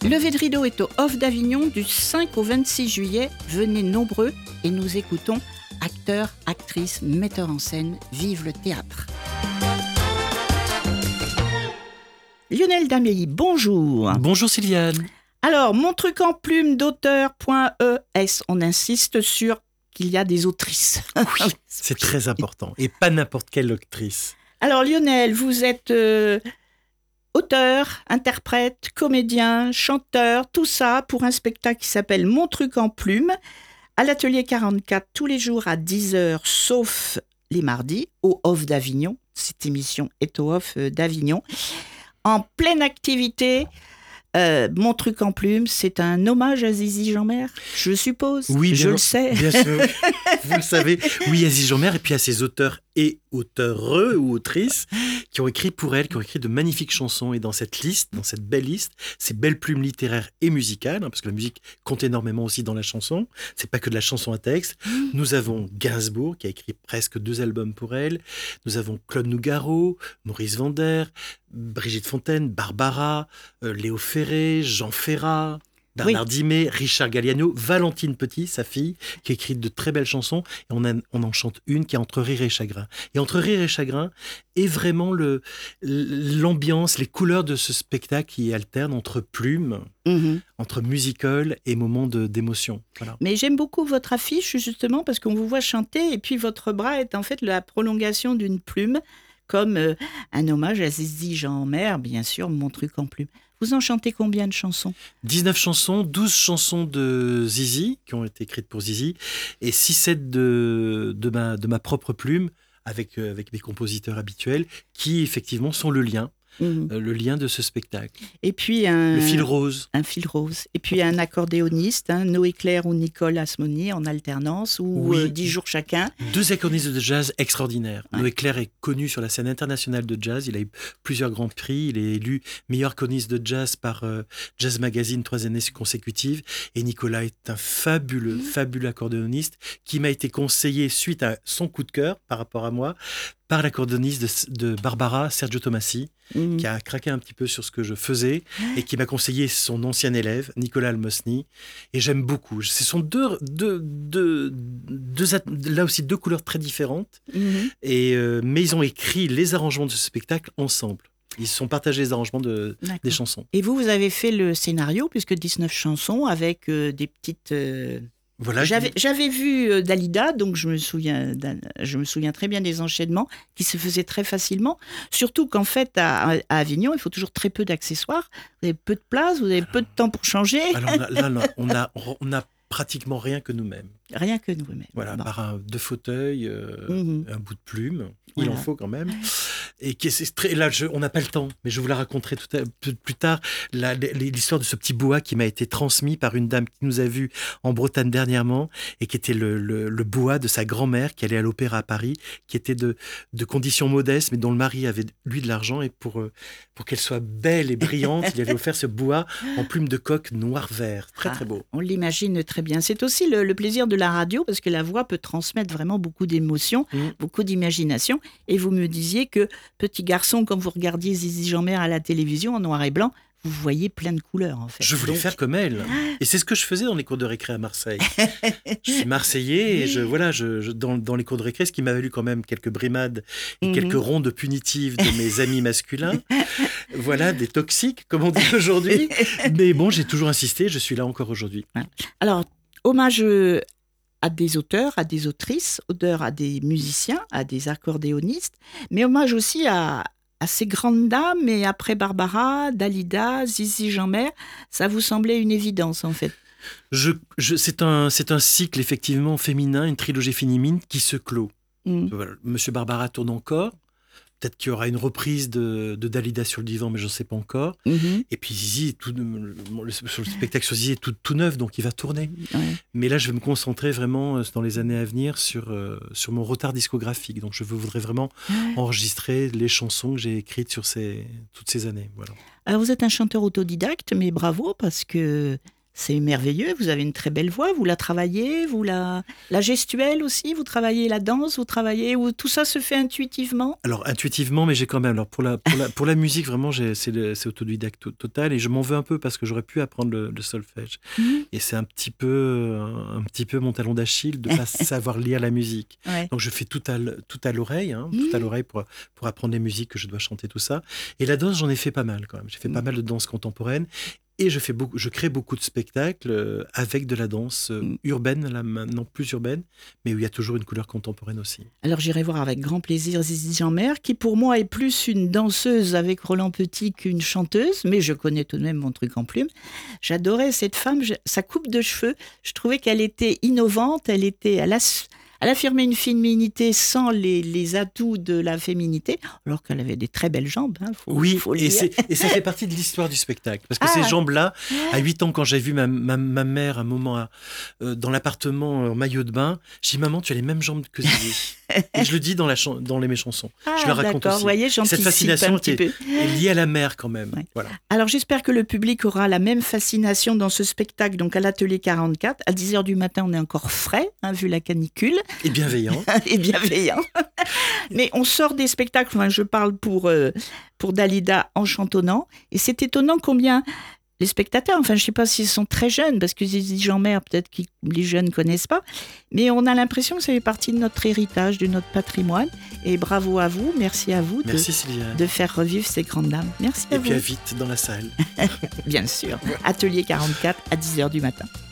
Lever de rideau est au Off d'Avignon du 5 au 26 juillet. Venez nombreux et nous écoutons acteurs, actrices, metteurs en scène. Vive le théâtre. Lionel Daméry, bonjour. Bonjour Sylviane. Alors, mon truc en plume d'auteur.es, on insiste sur qu'il y a des autrices. Oui, c'est très important. Et pas n'importe quelle autrice. Alors Lionel, vous êtes auteur, interprète, comédien, chanteur, tout ça pour un spectacle qui s'appelle Mon truc en plume, à l'Atelier 44 tous les jours à 10h, sauf les mardis, au Off d'Avignon. Cette émission est au Off d'Avignon. En pleine activité, Mon truc en plume, c'est un hommage à Zizi Jeanmaire, je suppose. Oui, je le sais. Bien sûr, vous le savez. Oui, à Zizi Jeanmaire et puis à ses auteurs et auteureux ou autrices qui ont écrit pour elle, qui ont écrit de magnifiques chansons. Et dans cette liste, dans cette belle liste, ces belles plumes littéraires et musicales, parce que la musique compte énormément aussi dans la chanson. C'est pas que de la chanson à texte. Nous avons Gainsbourg qui a écrit presque 2 albums pour elle. Nous avons Claude Nougaro, Maurice Vander, Brigitte Fontaine, Barbara, Léo Ferré, Jean Ferrat, Bernard Dimet, Richard Galliano, Valentine Petit, sa fille, qui a écrit de très belles chansons. Et on en chante une qui est Entre rire et chagrin. Et Entre rire et chagrin est vraiment l'ambiance, les couleurs de ce spectacle qui alterne entre plumes, entre musical et moments d'émotion. Voilà. Mais j'aime beaucoup votre affiche justement parce qu'on vous voit chanter et puis votre bras est en fait la prolongation d'une plume, comme un hommage à Zizi Jeanmaire, bien sûr, Mon truc en plume. Vous en chantez combien de chansons ? 19 chansons, 12 chansons de Zizi, qui ont été écrites pour Zizi, et 6-7 de ma propre plume, avec mes compositeurs habituels, qui effectivement sont le lien de ce spectacle. Et puis le fil rose. Un fil rose. Et puis un accordéoniste, Noé Claire ou Nicole Asmoni en alternance, ou 10 jours chacun. 2 accordéonistes de jazz extraordinaires. Ouais. Noé Claire est connu sur la scène internationale de jazz. Il a eu plusieurs grands prix. Il est élu meilleur accordéoniste de jazz par Jazz Magazine 3 années consécutives. Et Nicolas est un fabuleux accordéoniste qui m'a été conseillé suite à son coup de cœur par rapport à moi, par l'accordéoniste de Barbara, Sergio Tomassi, qui a craqué un petit peu sur ce que je faisais et qui m'a conseillé son ancien élève, Nicolas Almosny. Et j'aime beaucoup. Ce sont là aussi 2 couleurs très différentes. Mais ils ont écrit les arrangements de ce spectacle ensemble. Ils se sont partagés les arrangements des chansons. Et vous avez fait le scénario, puisque 19 chansons avec des petites... Voilà, j'avais vu Dalida, donc je me souviens très bien des enchaînements qui se faisaient très facilement. Surtout qu'en fait, à Avignon, il faut toujours très peu d'accessoires. Vous avez peu de place, vous avez peu de temps pour changer. Alors là, on a pratiquement rien que nous-mêmes. Rien que nous-mêmes. Voilà, par 2 fauteuils, un bout de plume. Il en faut quand même. Et on n'a pas le temps, mais je vous la raconterai plus tard. L'histoire de ce petit boa qui m'a été transmis par une dame qui nous a vus en Bretagne dernièrement et qui était le boa de sa grand-mère qui allait à l'opéra à Paris, qui était de conditions modestes, mais dont le mari avait, lui, de l'argent. Et pour qu'elle soit belle et brillante, il avait offert ce boa en plume de coq noir-vert. Très, très beau. On l'imagine très bien. C'est aussi le plaisir de la radio, parce que la voix peut transmettre vraiment beaucoup d'émotions, beaucoup d'imagination. Et vous me disiez que, petit garçon, quand vous regardiez Zizi Jeanmaire à la télévision en noir et blanc, vous voyez plein de couleurs, en fait. Je voulais faire comme elle. Et c'est ce que je faisais dans les cours de récré à Marseille. Je suis marseillais et dans les cours de récré, ce qui m'a valu quand même quelques brimades et quelques rondes punitives de mes amis masculins. Voilà, des toxiques, comme on dit aujourd'hui. Mais bon, j'ai toujours insisté, je suis là encore aujourd'hui. Alors, hommage à des auteurs, à des autrices, à des musiciens, à des accordéonistes, mais hommage aussi à ces grandes dames, et après Barbara, Dalida, Zizi Jeanmaire, ça vous semblait une évidence en fait. C'est un cycle effectivement féminin, une trilogie féminine qui se clôt. Voilà, Monsieur Barbara tourne encore. Peut-être qu'il y aura une reprise de Dalida sur le divan, mais je ne sais pas encore. Et puis Zizi, le spectacle sur Zizi est tout neuf, donc il va tourner. Mais là, je vais me concentrer vraiment dans les années à venir sur mon retard discographique. Donc je voudrais vraiment enregistrer les chansons que j'ai écrites sur toutes ces années. Voilà. Alors vous êtes un chanteur autodidacte, mais bravo, parce que C'est merveilleux, vous avez une très belle voix, vous la travaillez, la gestuelle aussi, vous travaillez la danse, vous travaillez, ou tout ça se fait intuitivement? Alors intuitivement, mais j'ai quand même. Alors pour la musique, vraiment, c'est autodidacte total et je m'en veux un peu parce que j'aurais pu apprendre le solfège. Mhm. Et c'est un petit peu mon talon d'Achille de pas savoir lire la musique. Ouais. Donc je fais tout à l'oreille, Mhm. tout à l'oreille pour apprendre les musiques que je dois chanter, tout ça. Et la danse, j'en ai fait pas mal quand même. J'ai fait pas mal de danse contemporaine. Et je crée beaucoup de spectacles avec de la danse urbaine, là maintenant plus urbaine, mais où il y a toujours une couleur contemporaine aussi. Alors j'irai voir avec grand plaisir Zizi Jeanmaire, qui pour moi est plus une danseuse avec Roland Petit qu'une chanteuse, mais je connais tout de même mon truc en plume. J'adorais cette femme, sa coupe de cheveux, je trouvais qu'elle était innovante, elle affirmait une féminité sans les atouts de la féminité, alors qu'elle avait des très belles jambes. Oui, faut le et dire. ça fait partie de l'histoire du spectacle. Parce que ces jambes-là, à 8 ans, quand j'ai vu ma mère un moment dans l'appartement en maillot de bain, j'ai dit, maman, tu as les mêmes jambes que Zizi. Et je le dis dans mes chansons. Je le raconte d'accord, aussi. voyez, Cette fascination est liée à la mère quand même. Ouais. Voilà. Alors j'espère que le public aura la même fascination dans ce spectacle, donc à l'Atelier 44. À 10h du matin, on est encore frais, vu la canicule. Et bienveillant. Et bienveillant. Mais on sort des spectacles, je parle pour Dalida en chantonnant, et c'est étonnant combien les spectateurs, je ne sais pas s'ils sont très jeunes, parce que Zizi Jeanmaire, peut-être que les jeunes ne connaissent pas, mais on a l'impression que ça fait partie de notre héritage, de notre patrimoine, et bravo à vous, merci à vous de faire revivre ces grandes dames. Merci à vous. Et puis à vite dans la salle. Bien sûr. Atelier 44 à 10h du matin.